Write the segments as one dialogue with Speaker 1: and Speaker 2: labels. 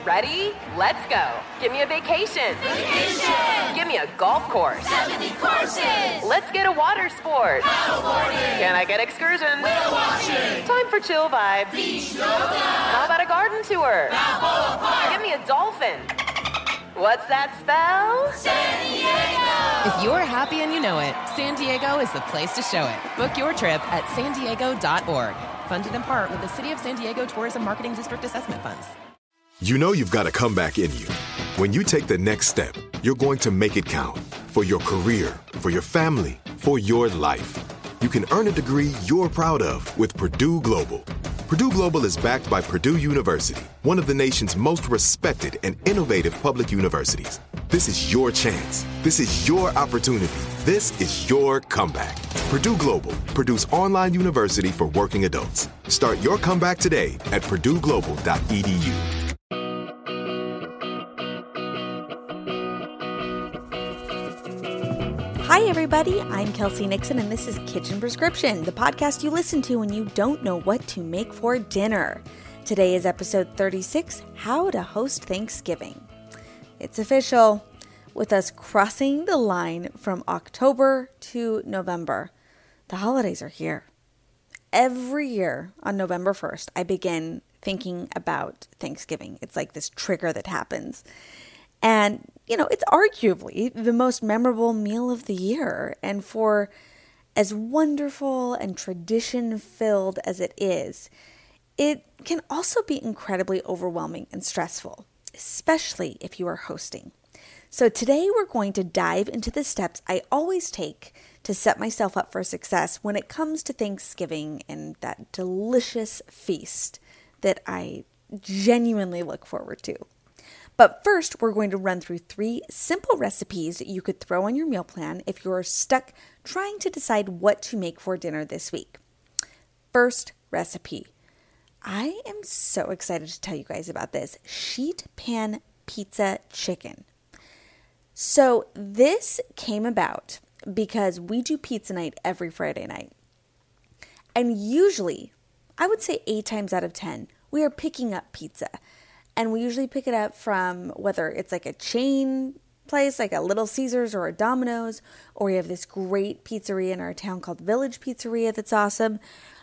Speaker 1: Ready? Let's go. Give me a vacation.
Speaker 2: Vacation!
Speaker 1: Give me a golf course.
Speaker 2: 70 courses!
Speaker 1: Let's get a water sport.
Speaker 2: Paddleboarding!
Speaker 1: Can I get excursions?
Speaker 2: Whale watching!
Speaker 1: Time for chill vibes.
Speaker 2: Beach yoga!
Speaker 1: How about a garden tour?
Speaker 2: Balboa Park!
Speaker 1: Give me a dolphin. What's that spell?
Speaker 2: San Diego!
Speaker 3: If you're happy and you know it, San Diego is the place to show it. Book your trip at sandiego.org. Funded in part with the City of San Diego Tourism Marketing District Assessment Funds.
Speaker 4: You know you've got a comeback in you. When you take the next step, you're going to make it count. For your career, for your family, for your life. You can earn a degree you're proud of with Purdue Global. Purdue Global is backed by Purdue University, one of the nation's most respected and innovative public universities. This is your chance. This is your opportunity. This is your comeback. Purdue Global, Purdue's online university for working adults. Start your comeback today at purdueglobal.edu.
Speaker 5: Hi, everybody. I'm Kelsey Nixon, and this is Kitchen Prescription, the podcast you listen to when you don't know what to make for dinner. Today is episode 36, How to Host Thanksgiving. It's official, with us crossing the line from October to November. The holidays are here. Every year on November 1st, I begin thinking about Thanksgiving. It's like this trigger that happens. And, you know, it's arguably the most memorable meal of the year. And for as wonderful and tradition-filled as it is, it can also be incredibly overwhelming and stressful, especially if you are hosting. So today we're going to dive into the steps I always take to set myself up for success when it comes to Thanksgiving and that delicious feast that I genuinely look forward to. But first, we're going to run through 3 simple recipes that you could throw on your meal plan if you're stuck trying to decide what to make for dinner this week. First recipe. I am so excited to tell you guys about this. Sheet pan pizza chicken. So this came about because we do pizza night every Friday night. And usually, I would say 8 times out of 10, we are picking up pizza. And we usually pick it up from whether it's like a chain place, like a Little Caesars or a Domino's, or we have this great pizzeria in our town called Village Pizzeria that's awesome.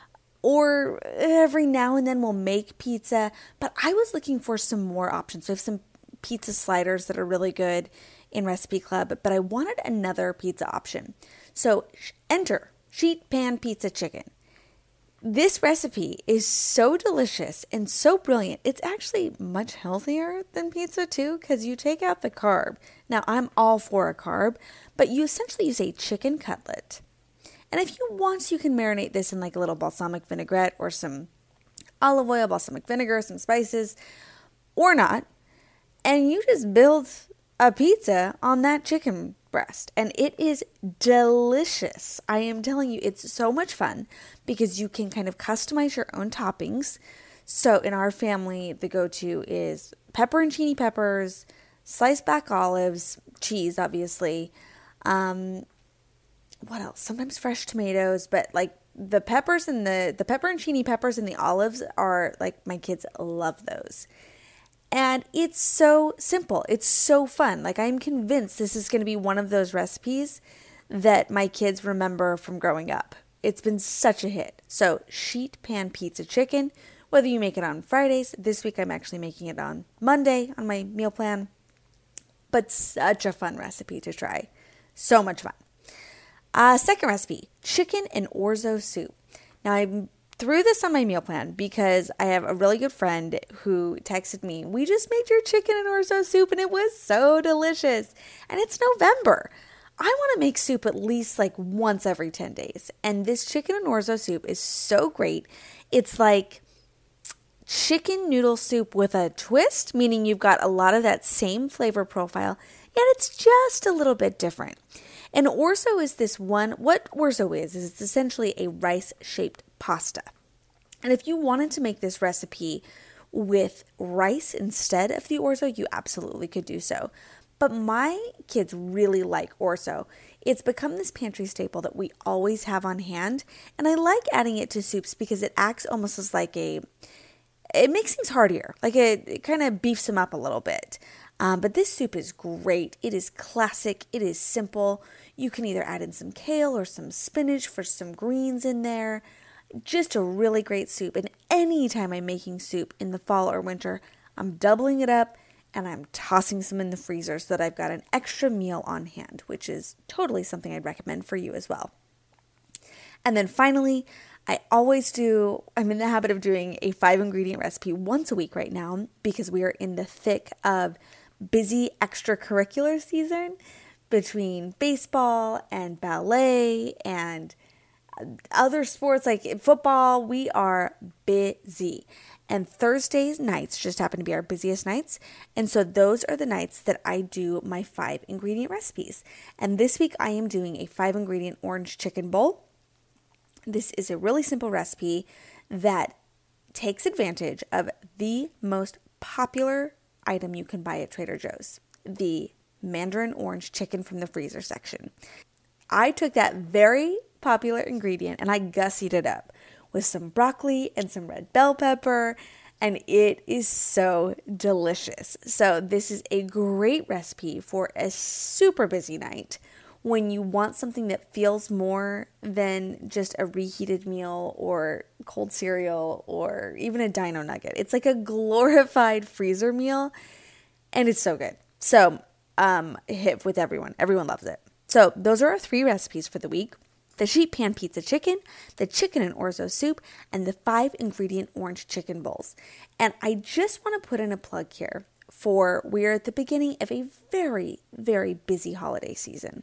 Speaker 5: Or every now and then we'll make pizza. But I was looking for some more options. So we have some pizza sliders that are really good in Recipe Club, but I wanted another pizza option. So enter sheet pan pizza chicken. This recipe is so delicious and so brilliant. It's actually much healthier than pizza too, because you take out the carb. Now, I'm all for a carb, but you essentially use a chicken cutlet. And if you want, you can marinate this in like a little balsamic vinaigrette or some olive oil, balsamic vinegar, some spices, or not. And you just build a pizza on that chicken breast, and it is delicious. I am telling you, it's so much fun because you can kind of customize your own toppings. So in our family, the go-to is pepperoncini peppers, sliced black olives, cheese, obviously. What else? Sometimes fresh tomatoes, but like the peppers and the pepperoncini peppers and the olives are like, my kids love those. And it's so simple. It's so fun. Like, I'm convinced this is going to be one of those recipes that my kids remember from growing up. It's been such a hit. So, sheet pan pizza chicken, whether you make it on Fridays. This week I'm actually making it on Monday on my meal plan. But such a fun recipe to try. So much fun. Second recipe, chicken and orzo soup. Now, I threw this on my meal plan because I have a really good friend who texted me, we just made your chicken and orzo soup and it was so delicious. And it's November. I want to make soup at least like once every 10 days. And this chicken and orzo soup is so great. It's like chicken noodle soup with a twist, meaning you've got a lot of that same flavor profile, yet it's just a little bit different. And orzo is this one, what orzo is it's essentially a rice-shaped pasta. And if you wanted to make this recipe with rice instead of the orzo, you absolutely could do so. But my kids really like orzo. It's become this pantry staple that we always have on hand. And I like adding it to soups because it acts almost as like it makes things heartier. Like it kind of beefs them up a little bit. But this soup is great. It is classic. It is simple. You can either add in some kale or some spinach for some greens in there. Just a really great soup. And anytime I'm making soup in the fall or winter, I'm doubling it up and I'm tossing some in the freezer so that I've got an extra meal on hand, which is totally something I'd recommend for you as well. And then finally, I'm in the habit of doing a 5-ingredient recipe once a week right now because we are in the thick of busy extracurricular season between baseball and ballet and other sports like football. We are busy. And Thursdays nights just happen to be our busiest nights. And so those are the nights that I do my 5-ingredient recipes. And this week I am doing a 5-ingredient orange chicken bowl. This is a really simple recipe that takes advantage of the most popular item you can buy at Trader Joe's, the Mandarin orange chicken from the freezer section. I took that very popular ingredient and I gussied it up with some broccoli and some red bell pepper, and it is so delicious. So this is a great recipe for a super busy night when you want something that feels more than just a reheated meal or cold cereal or even a Dino Nugget. It's like a glorified freezer meal, and it's so good. So, hit with everyone. Everyone loves it. So those are our 3 recipes for the week: the sheet pan pizza chicken, the chicken and orzo soup, and the 5-ingredient orange chicken bowls. And I just want to put in a plug here for we're at the beginning of a very, very busy holiday season.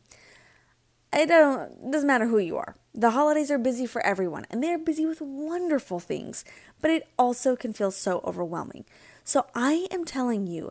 Speaker 5: It doesn't matter who you are. The holidays are busy for everyone, and they're busy with wonderful things, but it also can feel so overwhelming. So I am telling you,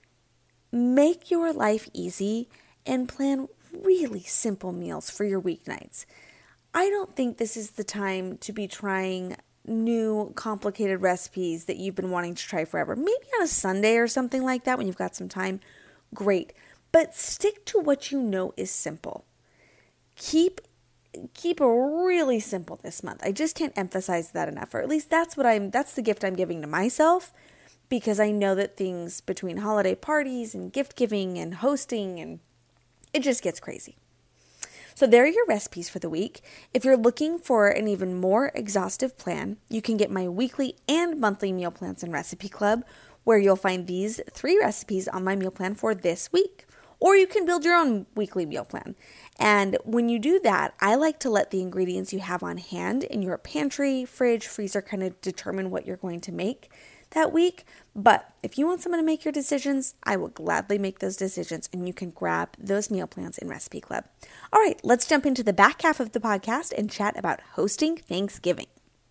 Speaker 5: make your life easy and plan really simple meals for your weeknights. I don't think this is the time to be trying new complicated recipes that you've been wanting to try forever. Maybe on a Sunday or something like that when you've got some time. Great. But stick to what you know is simple. Keep it really simple this month. I just can't emphasize that enough. Or at least that's the gift I'm giving to myself, because I know that things between holiday parties and gift giving and hosting, and it just gets crazy. So there are your recipes for the week. If you're looking for an even more exhaustive plan, you can get my weekly and monthly meal plans and recipe club, where you'll find these 3 recipes on my meal plan for this week. Or you can build your own weekly meal plan. And when you do that, I like to let the ingredients you have on hand in your pantry, fridge, freezer kind of determine what you're going to make that week. But if you want someone to make your decisions, I will gladly make those decisions, and you can grab those meal plans in Recipe Club. All right, let's jump into the back half of the podcast and chat about hosting Thanksgiving.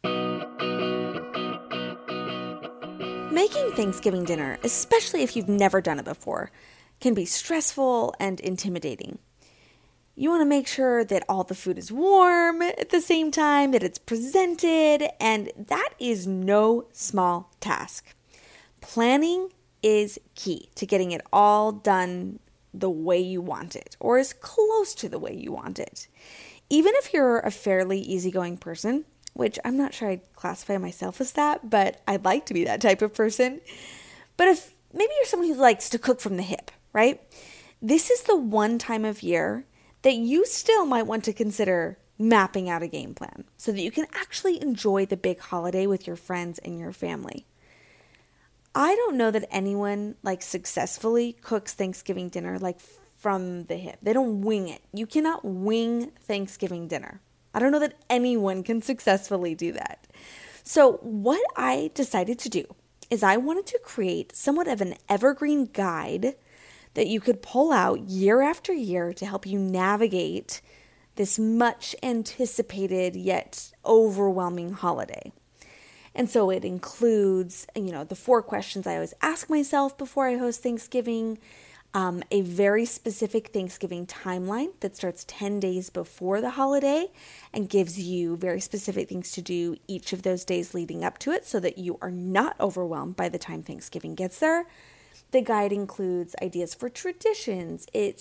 Speaker 5: Making Thanksgiving dinner, especially if you've never done it before, can be stressful and intimidating. You want to make sure that all the food is warm at the same time, that it's presented, and that is no small task. Planning is key to getting it all done the way you want it, or as close to the way you want it. Even if you're a fairly easygoing person, which I'm not sure I'd classify myself as that, but I'd like to be that type of person. But if maybe you're someone who likes to cook from the hip, right? This is the one time of year that you still might want to consider mapping out a game plan so that you can actually enjoy the big holiday with your friends and your family. I don't know that anyone successfully cooks Thanksgiving dinner from the hip. They don't wing it. You cannot wing Thanksgiving dinner. I don't know that anyone can successfully do that. So what I decided to do is I wanted to create somewhat of an evergreen guide that you could pull out year after year to help you navigate this much anticipated yet overwhelming holiday. And so it includes, the 4 questions I always ask myself before I host Thanksgiving, a very specific Thanksgiving timeline that starts 10 days before the holiday and gives you very specific things to do each of those days leading up to it so that you are not overwhelmed by the time Thanksgiving gets there. The guide includes ideas for traditions. It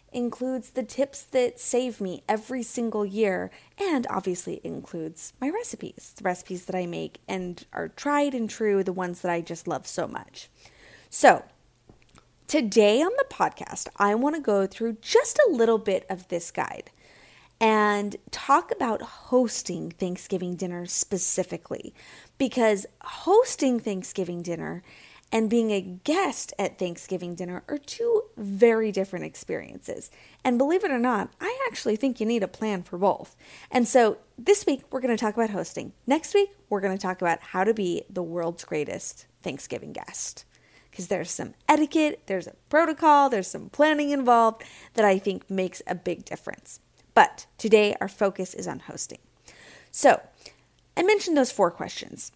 Speaker 5: includes the tips that save me every single year, and obviously includes my recipes, the recipes that I make and are tried and true, the ones that I just love so much. So today on the podcast, I want to go through just a little bit of this guide and talk about hosting Thanksgiving dinner specifically, because hosting Thanksgiving dinner and being a guest at Thanksgiving dinner are two very different experiences. And believe it or not, I actually think you need a plan for both. And so this week, we're going to talk about hosting. Next week, we're going to talk about how to be the world's greatest Thanksgiving guest. Because there's some etiquette, there's a protocol, there's some planning involved that I think makes a big difference. But today, our focus is on hosting. So I mentioned those 4 questions.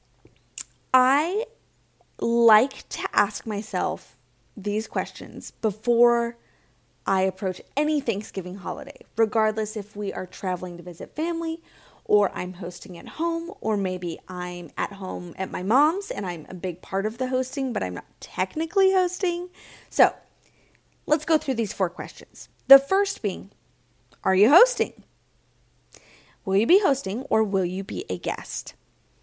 Speaker 5: I like to ask myself these questions before I approach any Thanksgiving holiday, regardless if we are traveling to visit family or I'm hosting at home, or maybe I'm at home at my mom's and I'm a big part of the hosting, but I'm not technically hosting. So let's go through these 4 questions. The first being, are you hosting? Will you be hosting or will you be a guest?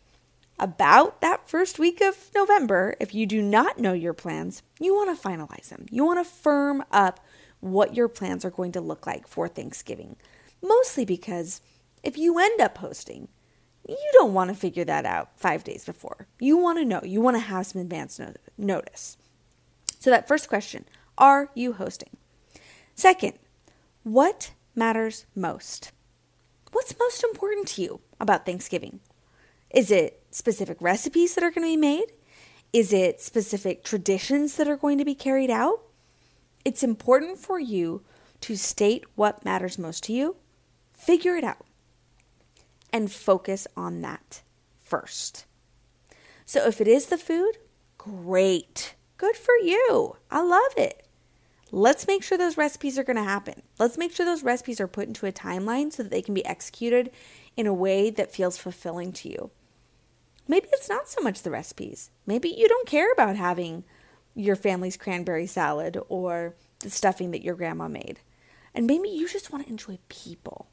Speaker 5: About that first week of November, if you do not know your plans, you want to finalize them. You want to firm up what your plans are going to look like for Thanksgiving. Mostly because if you end up hosting, you don't want to figure that out 5 days before. You want to know. You want to have some advance notice. So that first question, are you hosting? Second, what matters most? What's most important to you about Thanksgiving? Is it specific recipes that are going to be made? Is it specific traditions that are going to be carried out? It's important for you to state what matters most to you, figure it out, and focus on that first. So if it is the food, great. Good for you. I love it. Let's make sure those recipes are going to happen. Let's make sure those recipes are put into a timeline so that they can be executed in a way that feels fulfilling to you. Maybe it's not so much the recipes. Maybe you don't care about having your family's cranberry salad or the stuffing that your grandma made. And maybe you just want to enjoy people.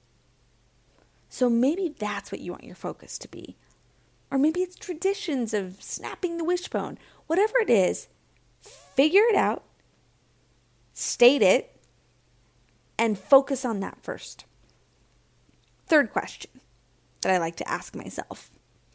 Speaker 5: So maybe that's what you want your focus to be. Or maybe it's traditions of snapping the wishbone. Whatever it is, figure it out, state it, and focus on that first. Third question that I like to ask myself.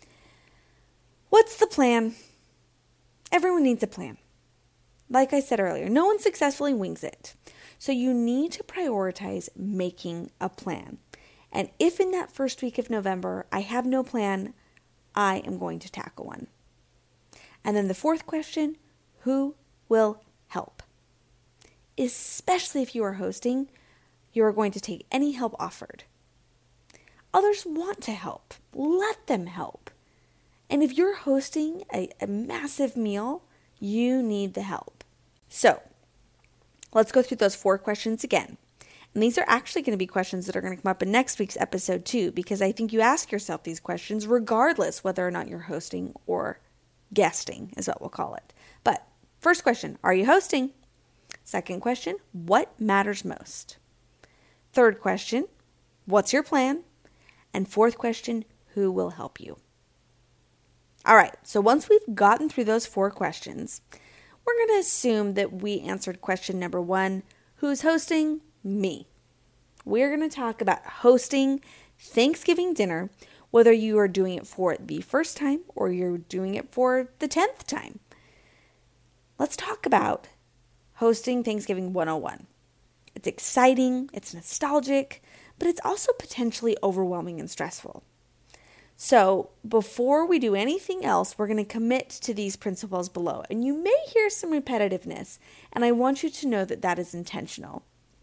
Speaker 5: What's the plan? Everyone needs a plan. Like I said earlier, no one successfully wings it. So you need to prioritize making a plan. And if in that first week of November I have no plan, I am going to tackle one. And then the fourth question, who will help? Especially if you are hosting, you are going to take any help offered. Others want to help. Let them help. And if you're hosting a massive meal, you need the help. So let's go through those 4 questions again. And these are actually going to be questions that are going to come up in next week's episode too, because I think you ask yourself these questions regardless whether or not you're hosting or guesting is what we'll call it. But first question, are you hosting? Second question, what matters most? Third question, what's your plan? And fourth question, who will help you? All right, so once we've gotten through those 4 questions, we're going to assume that we answered question number 1, who's hosting? Me. We're going to talk about hosting Thanksgiving dinner, whether you are doing it for the first time or you're doing it for the 10th time. Let's talk about hosting Thanksgiving 101. It's exciting, it's nostalgic, but it's also potentially overwhelming and stressful. So before we do anything else, we're going to commit to these principles below. And you may hear some repetitiveness, and I want you to know that that is intentional.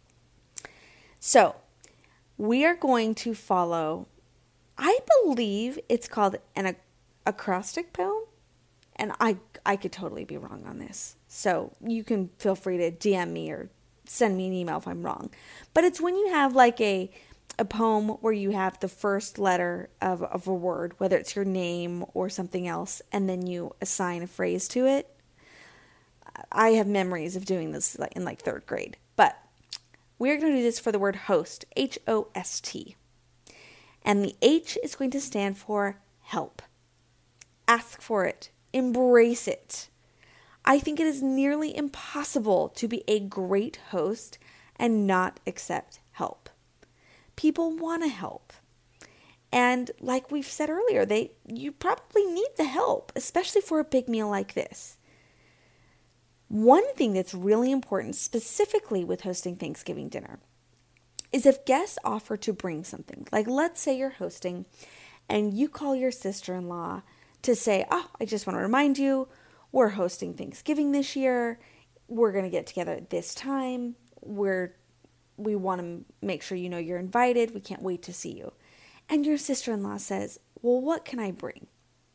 Speaker 5: So we are going to follow, I believe it's called an acrostic poem. And I could totally be wrong on this. So you can feel free to DM me or send me an email if I'm wrong. But it's when you have like a poem where you have the first letter of a word, whether it's your name or something else, and then you assign a phrase to it. I have memories of doing this in like 3rd grade. But we're going to do this for the word host, H-O-S-T. And the H is going to stand for help. Ask for it. Embrace it. I think it is nearly impossible to be a great host and not accept help. People want to help. And like we've said earlier, you probably need the help, especially for a big meal like this. One thing that's really important, specifically with hosting Thanksgiving dinner, is if guests offer to bring something. Like let's say you're hosting and you call your sister-in-law to say, oh, I just want to remind you, we're hosting Thanksgiving this year. We're going to get together at this time. We want to make sure you know you're invited. We can't wait to see you. And your sister-in-law says, well, what can I bring?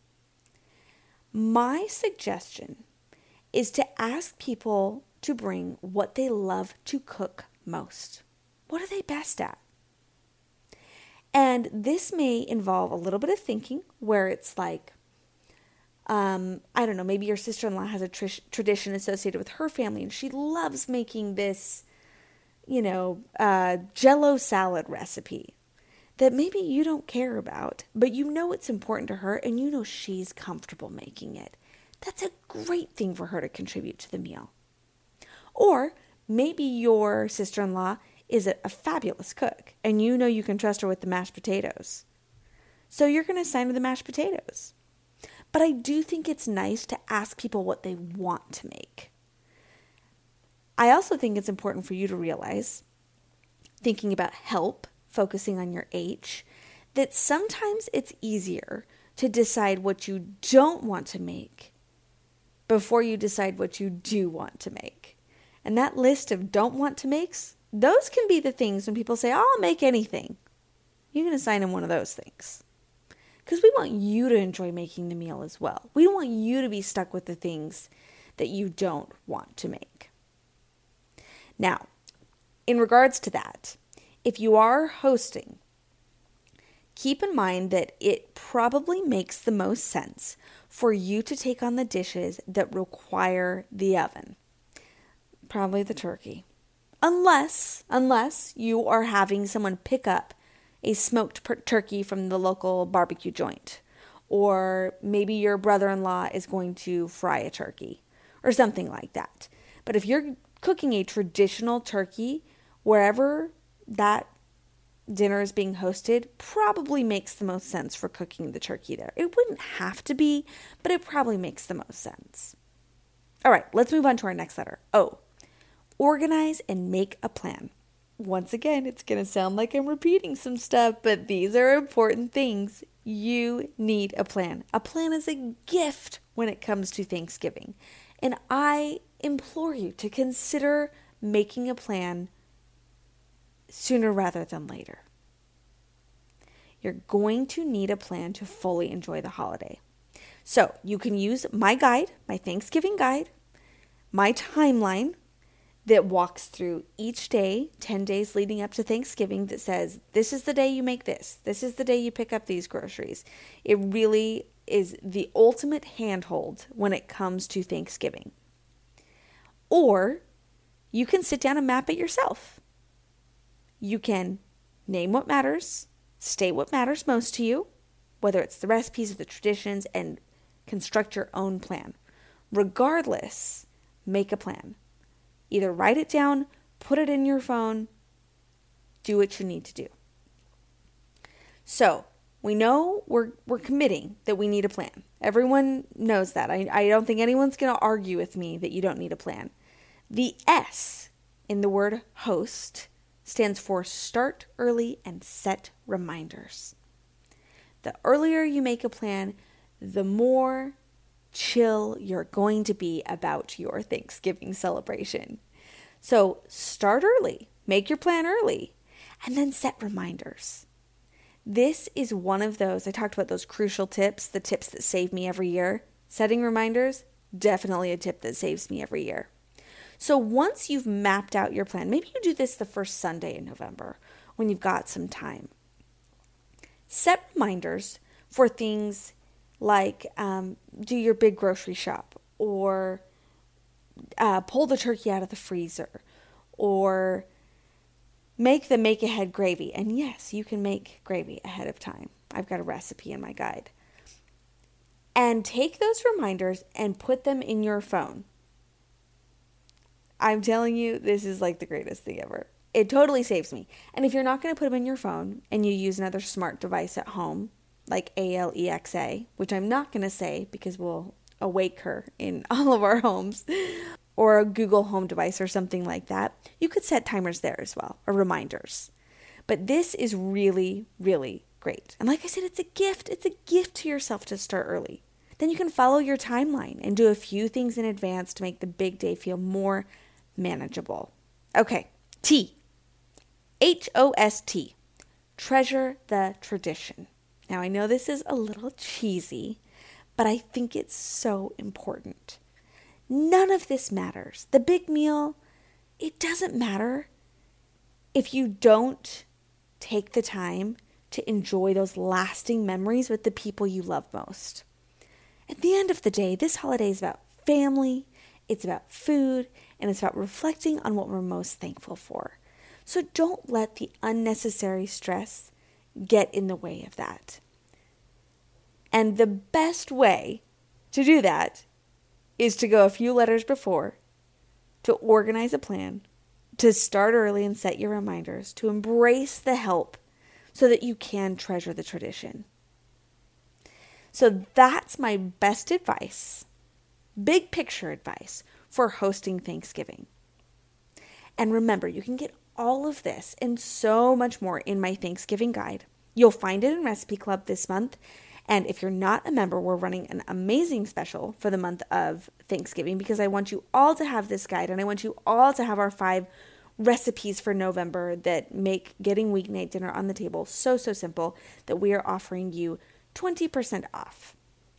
Speaker 5: My suggestion is to ask people to bring what they love to cook most. What are they best at? And this may involve a little bit of thinking where it's like, I don't know, maybe your sister-in-law has a tradition associated with her family and she loves making this, Jell-O salad recipe that maybe you don't care about, but you know it's important to her and you know she's comfortable making it. That's a great thing for her to contribute to the meal. Or maybe your sister-in-law is a fabulous cook and you know you can trust her with the mashed potatoes. So you're going to assign her the mashed potatoes. But I do think it's nice to ask people what they want to make. I also think it's important for you to realize, thinking about help, focusing on your H, that sometimes it's easier to decide what you don't want to make before you decide what you do want to make. And that list of don't want to makes, those can be the things when people say, I'll make anything. You can assign them one of those things. Because we want you to enjoy making the meal as well. We don't want you to be stuck with the things that you don't want to make. Now, in regards to that, if you are hosting, keep in mind that it probably makes the most sense for you to take on the dishes that require the oven. Probably the turkey. Unless you are having someone pick up a smoked turkey from the local barbecue joint. Or maybe your brother-in-law is going to fry a turkey or something like that. But if you're cooking a traditional turkey, wherever that dinner is being hosted, probably makes the most sense for cooking the turkey there. It wouldn't have to be, but it probably makes the most sense. All right, let's move on to our next letter. O. Organize and make a plan. Once again, it's going to sound like I'm repeating some stuff, but these are important things. You need a plan. A plan is a gift when it comes to Thanksgiving. And I implore you to consider making a plan sooner rather than later. You're going to need a plan to fully enjoy the holiday. So you can use my guide, my Thanksgiving guide, my timeline that walks through each day, 10 days leading up to Thanksgiving, that says, this is the day you make this. This is the day you pick up these groceries. It really is the ultimate handhold when it comes to Thanksgiving. Or you can sit down and map it yourself. You can name what matters, state what matters most to you, whether it's the recipes or the traditions, and construct your own plan. Regardless, make a plan. Either write it down, put it in your phone, do what you need to do. So we know we're committing that we need a plan. Everyone knows that. I don't think anyone's going to argue with me that you don't need a plan. The S in the word host stands for start early and set reminders. The earlier you make a plan, the more chill you're going to be about your Thanksgiving celebration. So start early, make your plan early, and then set reminders. This is one of those, I talked about those crucial tips, the tips that save me every year. Setting reminders, definitely a tip that saves me every year. So once you've mapped out your plan, maybe you do this the first Sunday in November when you've got some time. Set reminders for things like do your big grocery shop, or pull the turkey out of the freezer, or make the make-ahead gravy. And yes, you can make gravy ahead of time. I've got a recipe in my guide. And take those reminders and put them in your phone. I'm telling you, this is like the greatest thing ever. It totally saves me. And if you're not going to put them in your phone and you use another smart device at home, like Alexa, which I'm not going to say because we'll awake her in all of our homes, or a Google Home device or something like that, you could set timers there as well, or reminders. But this is really, really great. And like I said, it's a gift. It's a gift to yourself to start early. Then you can follow your timeline and do a few things in advance to make the big day feel more manageable. Okay, T. HOST. Treasure the tradition. Now, I know this is a little cheesy, but I think it's so important. None of this matters. The big meal, it doesn't matter if you don't take the time to enjoy those lasting memories with the people you love most. At the end of the day, this holiday is about family, it's about food, and it's about reflecting on what we're most thankful for. So don't let the unnecessary stress get in the way of that. And the best way to do that is to go a few letters before, to organize a plan, to start early and set your reminders, to embrace the help so that you can treasure the tradition. So that's my best advice, big picture advice for hosting Thanksgiving. And remember, you can get all of this and so much more in my Thanksgiving guide. You'll find it in Recipe Club this month. And if you're not a member, we're running an amazing special for the month of Thanksgiving because I want you all to have this guide and I want you all to have our 5 recipes for November that make getting weeknight dinner on the table so simple that we are offering you 20% off.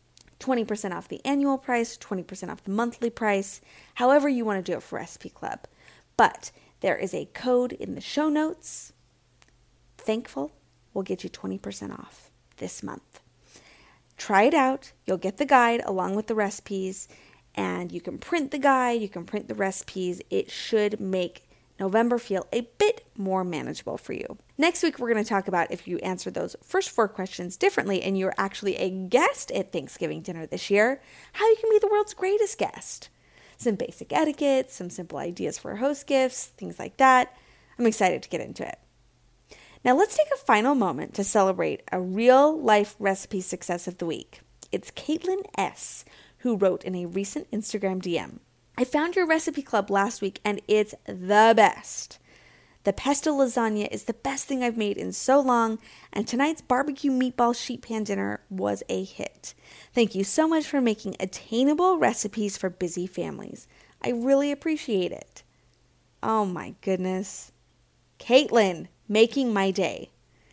Speaker 5: 20% off the annual price, 20% off the monthly price, however you want to do it for Recipe Club. But there is a code in the show notes. Thankful will get you 20% off this month. Try it out. You'll get the guide along with the recipes, and you can print the guide, you can print the recipes. It should make November feel a bit more manageable for you. Next week, we're going to talk about if you answer those first 4 questions differently and you're actually a guest at Thanksgiving dinner this year, how you can be the world's greatest guest. Some basic etiquette, some simple ideas for host gifts, things like that. I'm excited to get into it. Now let's take a final moment to celebrate a real-life recipe success of the week. It's Caitlin S., who wrote in a recent Instagram DM, "I found your Recipe Club last week and it's the best. The pesto lasagna is the best thing I've made in so long, and tonight's barbecue meatball sheet pan dinner was a hit. Thank you so much for making attainable recipes for busy families. I really appreciate it." Oh my goodness. Caitlin, making my day.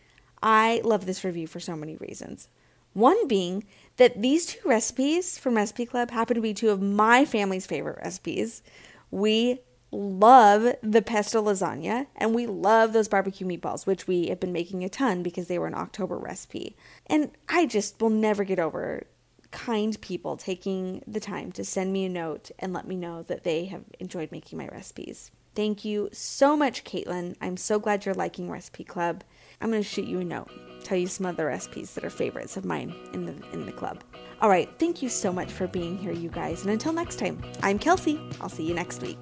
Speaker 5: I love this review for so many reasons. One being that these 2 recipes from Recipe Club happen to be 2 of my family's favorite recipes. We love the pesto lasagna and we love those barbecue meatballs, which we have been making a ton because they were an October recipe. And I just will never get over kind people taking the time to send me a note and let me know that they have enjoyed making my recipes. Thank you so much, Caitlin. I'm so glad you're liking Recipe Club. I'm going to shoot you a note, tell you some other recipes that are favorites of mine in the club. All right, thank you so much for being here, you guys. And until next time, I'm Kelsey. I'll see you next week.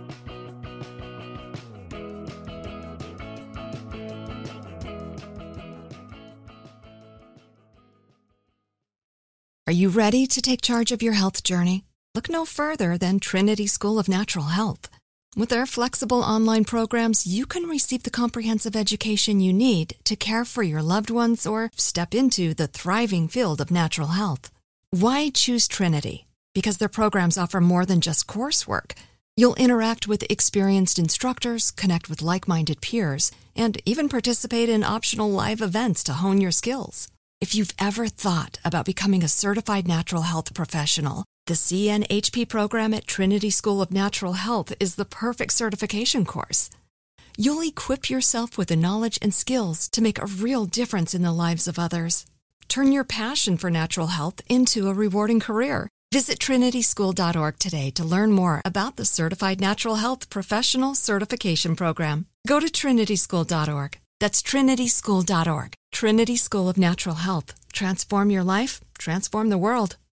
Speaker 2: Are you ready to take charge of your health journey? Look no further than Trinity School of Natural Health. With their flexible online programs, you can receive the comprehensive education you need to care for your loved ones or step into the thriving field of natural health. Why choose Trinity? Because their programs offer more than just coursework. You'll interact with experienced instructors, connect with like-minded peers, and even participate in optional live events to hone your skills. If you've ever thought about becoming a certified natural health professional, the CNHP program at Trinity School of Natural Health is the perfect certification course. You'll equip yourself with the knowledge and skills to make a real difference in the lives of others. Turn your passion for natural health into a rewarding career Visit trinityschool.org today to learn more about the Certified Natural Health Professional Certification Program. Go to trinityschool.org. That's trinityschool.org. Trinity School of Natural Health. Transform your life, transform the world.